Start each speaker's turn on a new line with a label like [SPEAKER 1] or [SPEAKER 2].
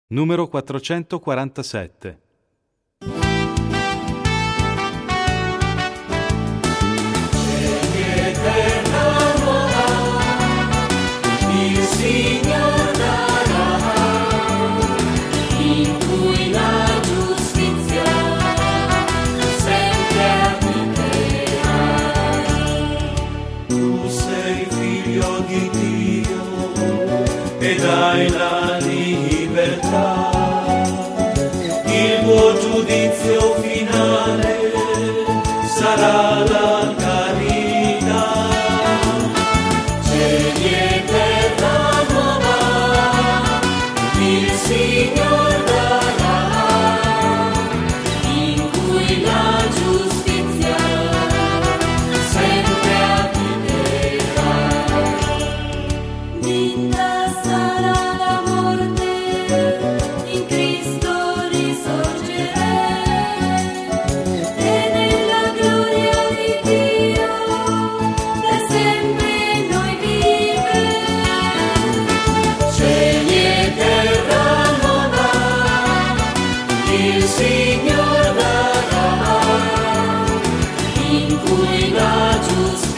[SPEAKER 1] numero 447.
[SPEAKER 2] Il Signor darà, in cui la giustizia sempre abiterà.
[SPEAKER 3] Tu sei figlio di Dio ed hai la libertà. Il tuo giudizio finale sarà la carità.
[SPEAKER 2] Cieli e terra nuova, il Signor darà, in cui la giustizia sempre abiterà. Vinta sarà la morte, in Cristo risorgerei, e nella gloria di Dio per sempre noi vivremo. Cieli e terra nuova, il Signor darà, in cui la giustizia